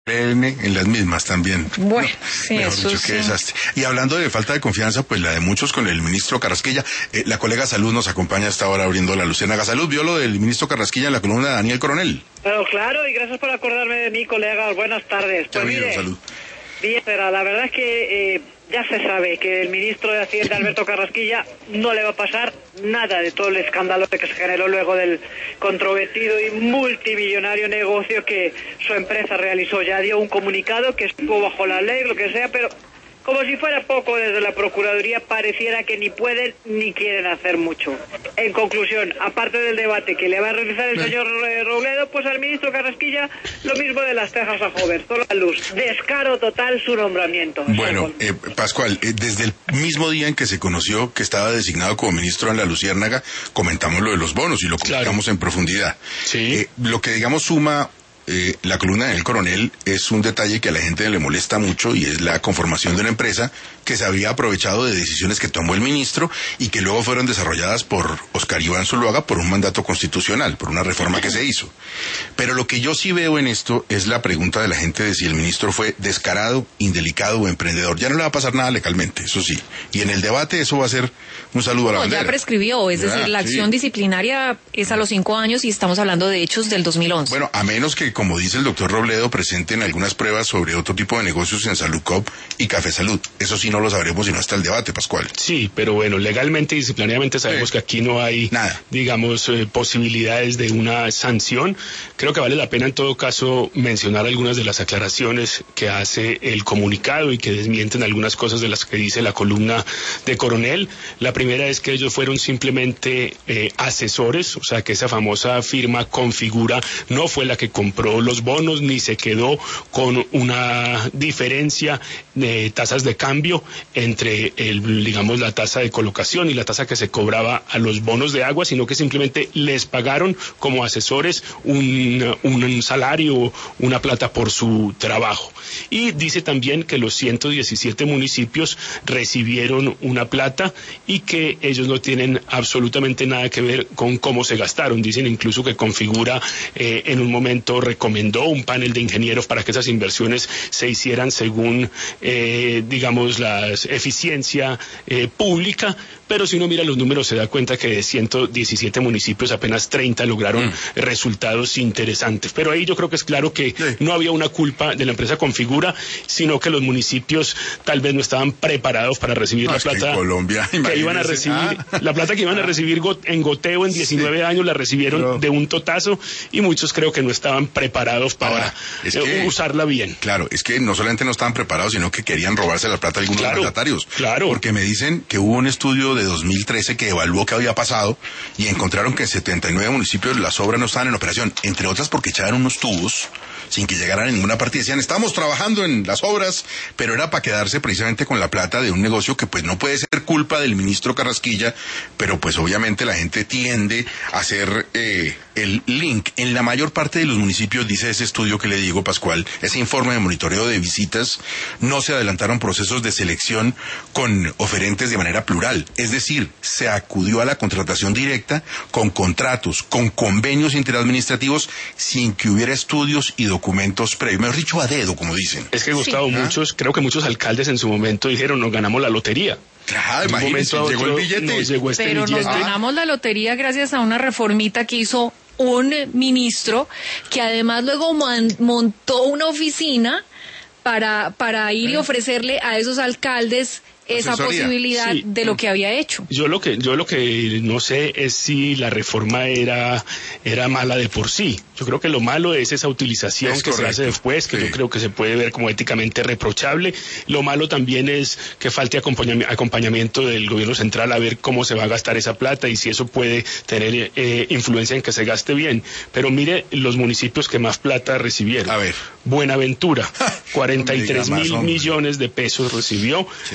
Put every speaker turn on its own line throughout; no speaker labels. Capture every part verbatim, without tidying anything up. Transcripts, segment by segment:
en las mismas también.
Bueno,
no,
sí,
mejor
eso
dicho,
sí.
qué desastre. Y hablando de falta de confianza, pues la de muchos con el ministro Carrasquilla. Eh, la colega Salud nos acompaña hasta ahora abriendo la Luciérnaga. Salud, vio lo del ministro Carrasquilla en la columna de Daniel Coronel.
Pero claro, y gracias por acordarme de mí, colegas. Buenas tardes. Pues mire,
Salud.
Bien, pero la verdad es que eh, ya se sabe que el ministro de Hacienda, Alberto Carrasquilla, no le va a pasar nada de todo el escándalo que se generó luego del controvertido y multimillonario negocio que su empresa realizó. Ya dio un comunicado que estuvo bajo la ley, lo que sea, pero como si fuera poco, desde la Procuraduría pareciera que ni pueden ni quieren hacer mucho. En conclusión, aparte del debate que le va a realizar el señor eh, Robledo, pues al ministro Carrasquilla lo mismo de las tejas a Jover, solo la luz. Descaro total su nombramiento.
Bueno, eh, Pascual, eh, desde el mismo día en que se conoció que estaba designado como ministro en la Luciérnaga, comentamos lo de los bonos y lo comentamos claro. en profundidad.
Sí.
Eh, lo que digamos suma Eh, la columna del coronel es un detalle que a la gente le molesta mucho y es la conformación de una empresa que se había aprovechado de decisiones que tomó el ministro y que luego fueron desarrolladas por Oscar Iván Zuluaga por un mandato constitucional, por una reforma que se hizo. Pero lo que yo sí veo en esto es la pregunta de la gente de si el ministro fue descarado, indelicado o emprendedor. Ya no le va a pasar nada legalmente, eso sí. Y en el debate eso va a ser un saludo a la
no,
bandera.
Ya prescribió, es
ya,
decir, la acción
sí.
disciplinaria es a los cinco años y estamos hablando de hechos del dos mil once.
Bueno, a menos que, como dice el doctor Robledo, presenten algunas pruebas sobre otro tipo de negocios en Saludcop y Café Salud. Eso sí no lo sabremos sino hasta el debate, Pascual.
Sí, pero bueno, legalmente y disciplinariamente sabemos sí. que aquí no hay,
Nada.
digamos, eh, posibilidades de una sanción. Creo que vale la pena en todo caso mencionar algunas de las aclaraciones que hace el comunicado y que desmienten algunas cosas de las que dice la columna de Coronel. La primera es que ellos fueron simplemente eh, asesores, o sea que esa famosa firma Configura no fue la que compró los bonos ni se quedó con una diferencia de tasas de cambio entre el, digamos, la tasa de colocación y la tasa que se cobraba a los bonos de agua, sino que simplemente les pagaron como asesores un, un salario, una plata por su trabajo. Y dice también que los ciento diecisiete municipios recibieron una plata y que ellos no tienen absolutamente nada que ver con cómo se gastaron. Dicen incluso que Configura eh, en un momento recomendó un panel de ingenieros para que esas inversiones se hicieran según, eh, digamos, la eficiencia eh, pública, pero si uno mira los números se da cuenta que de ciento diecisiete municipios apenas treinta lograron mm. resultados interesantes. Pero ahí yo creo que es claro que sí. no había una culpa de la empresa Configura, sino que los municipios tal vez no estaban preparados para recibir
no,
la
es
plata
que, en Colombia,
que iban a recibir, ah. la plata que iban a recibir en goteo en diecinueve sí. años la recibieron pero... de un totazo y muchos creo que no estaban preparados para Ahora, es que, usarla bien.
Claro, es que no solamente no estaban preparados, sino que querían robarse la plata de algunos
claro,
mandatarios.
Claro.
Porque me dicen que hubo un estudio de dos mil trece que evaluó qué había pasado y encontraron que en setenta y nueve municipios las obras no estaban en operación, entre otras porque echaban unos tubos sin que llegaran a ninguna parte y decían, estamos trabajando en las obras, pero era para quedarse precisamente con la plata de un negocio que pues no puede ser culpa del ministro Carrasquilla, pero pues obviamente la gente tiende a hacer eh, el link. En la mayor parte de los municipios, dice ese estudio que le digo, Pascual, ese informe de monitoreo de visitas, no se adelantaron procesos de selección con oferentes de manera plural, es decir, se acudió a la contratación directa con contratos, con convenios interadministrativos, sin que hubiera estudios y documentos previos, mejor dicho, a dedo, como dicen.
Es que, Gustavo, sí. muchos, creo que muchos alcaldes en su momento dijeron, nos ganamos la lotería.
Claro, imagínense, llegó el billete.
Nos llegó este
Pero
billete.
nos ganamos la lotería gracias a una reformita que hizo un ministro que además luego man, montó una oficina para, para ir y ofrecerle a esos alcaldes esa asesoría. Posibilidad sí. de lo que había hecho.
Yo lo que yo lo que no sé es si la reforma era era mala de por sí. Yo creo que lo malo es esa utilización es que correcto. se hace después, que sí. yo creo que se puede ver como éticamente reprochable. Lo malo también es que falte acompañamiento del gobierno central a ver cómo se va a gastar esa plata y si eso puede tener eh, influencia en que se gaste bien. Pero mire los municipios que más plata recibieron.
A ver.
Buenaventura, cuarenta y tres mil millones de pesos recibió. Eh,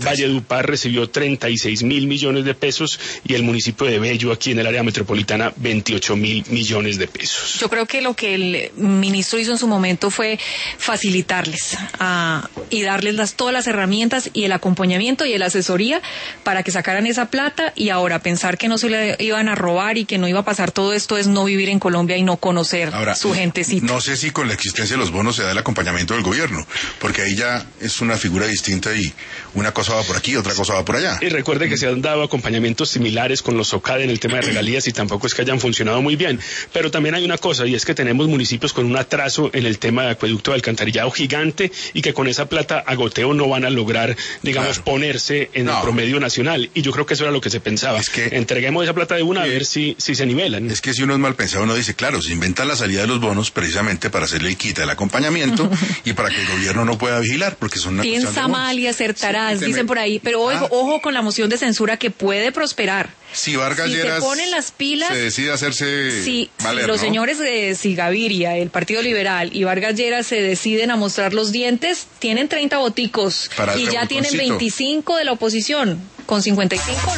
Valledupar recibió treinta y seis mil millones de pesos y el municipio de Bello, aquí en el área metropolitana, veintiocho mil millones de pesos.
Yo creo que lo que el ministro hizo en su momento fue facilitarles uh, y darles las, todas las herramientas y el acompañamiento y la asesoría para que sacaran esa plata, y ahora pensar que no se le iban a robar y que no iba a pasar todo esto es no vivir en Colombia y no conocer ahora, su gentecita.
No sé si con la existencia de los bonos se da el acompañamiento del gobierno, porque ahí ya es una figura distinta y una cosa va por aquí, otra cosa va por allá.
Y recuerde que se han dado acompañamientos similares con los SOCAD en el tema de regalías y tampoco es que hayan funcionado muy bien. Pero también hay una cosa, y es que tenemos municipios con un atraso en el tema de acueducto de alcantarillado gigante y que con esa plata a goteo no van a lograr, digamos, claro, ponerse en no. el promedio nacional. Y yo creo que eso era lo que se pensaba. Es que entreguemos esa plata de una eh, a ver si, si se nivelan.
Es que si uno es mal pensado, uno dice, claro, se inventa la salida de los bonos precisamente para hacerle el quita del acompañamiento y para que el gobierno no pueda vigilar, porque son una
Piensa mal y acertarás, sí, dicen por ahí. Pero ah. ojo, ojo con la moción de censura que puede prosperar.
Si Vargas
si
Lleras
se ponen las pilas,
se decide hacerse
si,
valer,
si los
¿no?
señores de si Gaviria, el Partido Liberal y Vargas Lleras se deciden a mostrar los dientes, tienen treinta voticos y ya tienen veinticinco de la oposición con cincuenta y cinco.